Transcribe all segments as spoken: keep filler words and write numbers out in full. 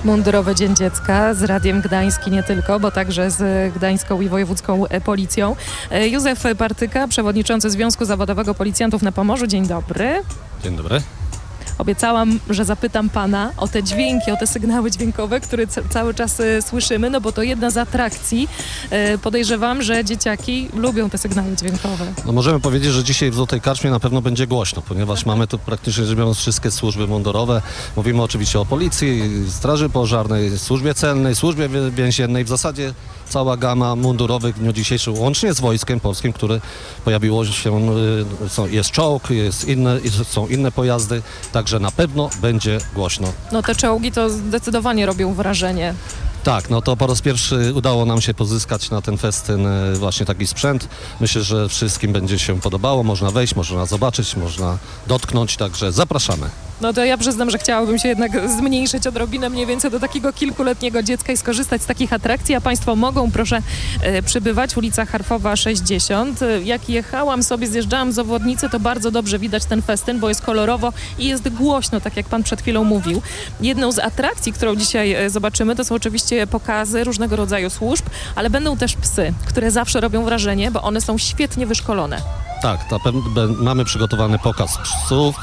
Mundurowy Dzień Dziecka z Radiem Gdański nie tylko, bo także z Gdańską i Wojewódzką Policją. Józef Partyka, przewodniczący Związku Zawodowego Policjantów na Pomorzu. Dzień dobry. Dzień dobry. Obiecałam, że zapytam pana o te dźwięki, o te sygnały dźwiękowe, które c- cały czas y, słyszymy, no bo to jedna z atrakcji. Y, podejrzewam, że dzieciaki lubią te sygnały dźwiękowe. No możemy powiedzieć, że dzisiaj w Złotej Karczmie na pewno będzie głośno, ponieważ mamy tu praktycznie rzecz biorąc wszystkie służby mundurowe. Mówimy oczywiście o policji, straży pożarnej, służbie celnej, służbie więziennej. W zasadzie cała gama mundurowych w dniu dzisiejszym, łącznie z Wojskiem Polskim, które pojawiło się, y, są, jest czołg, jest inne, są inne pojazdy, także na pewno będzie głośno. No te czołgi to zdecydowanie robią wrażenie. Tak, no to po raz pierwszy udało nam się pozyskać na ten festyn właśnie taki sprzęt. Myślę, że wszystkim będzie się podobało. Można wejść, można zobaczyć, można dotknąć, także zapraszamy. No to ja przyznam, że chciałabym się jednak zmniejszyć odrobinę mniej więcej do takiego kilkuletniego dziecka i skorzystać z takich atrakcji, a państwo mogą, proszę, e, przybywać. Ulica Harfowa sześćdziesiąt. Jak jechałam sobie, zjeżdżałam z obwodnicy, to bardzo dobrze widać ten festyn, bo jest kolorowo i jest głośno, tak jak pan przed chwilą mówił. Jedną z atrakcji, którą dzisiaj e, zobaczymy, to są oczywiście pokazy różnego rodzaju służb, ale będą też psy, które zawsze robią wrażenie, bo one są świetnie wyszkolone. Tak, na pewno mamy przygotowany pokaz psów,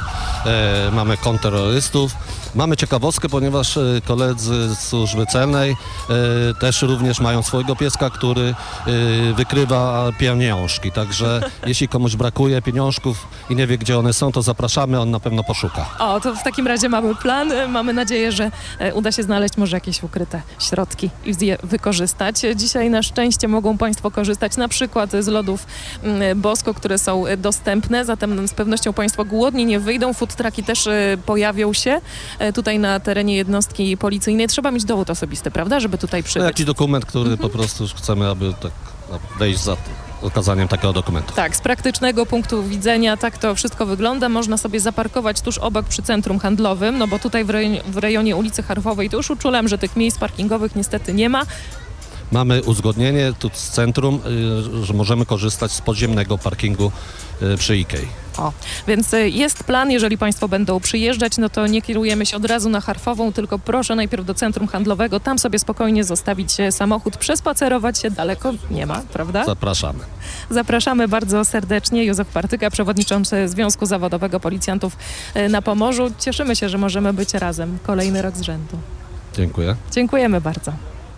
e, mamy kontrterrorystów, mamy ciekawostkę, ponieważ e, koledzy z służby celnej e, też również mają swojego pieska, który e, wykrywa pieniążki, także jeśli komuś brakuje pieniążków i nie wie, gdzie one są, to zapraszamy, on na pewno poszuka. O, to w takim razie mamy plan, mamy nadzieję, że e, uda się znaleźć może jakieś ukryte środki i je wykorzystać. Dzisiaj na szczęście mogą państwo korzystać na przykład z lodów mm, Bosko, które są są dostępne, zatem z pewnością państwo głodni nie wyjdą. Food trucki też y, pojawią się y, tutaj na terenie jednostki policyjnej. Trzeba mieć dowód osobisty, prawda, żeby tutaj przybyć? No, jakiś dokument, który mhm. po prostu chcemy, aby tak wejść za okazaniem takiego dokumentu. Tak, z praktycznego punktu widzenia tak to wszystko wygląda. Można sobie zaparkować tuż obok przy centrum handlowym, no bo tutaj w rejonie, w rejonie ulicy Harfowej to już uczulam, że tych miejsc parkingowych niestety nie ma. Mamy uzgodnienie tu z centrum, y, że możemy korzystać z podziemnego parkingu y, przy Ikei. O, więc jest plan, jeżeli państwo będą przyjeżdżać, no to nie kierujemy się od razu na Harfową, tylko proszę najpierw do centrum handlowego, tam sobie spokojnie zostawić samochód, przespacerować się, daleko nie ma, prawda? Zapraszamy. Zapraszamy bardzo serdecznie. Józef Partyka, przewodniczący Związku Zawodowego Policjantów na Pomorzu. Cieszymy się, że możemy być razem kolejny rok z rzędu. Dziękuję. Dziękujemy bardzo.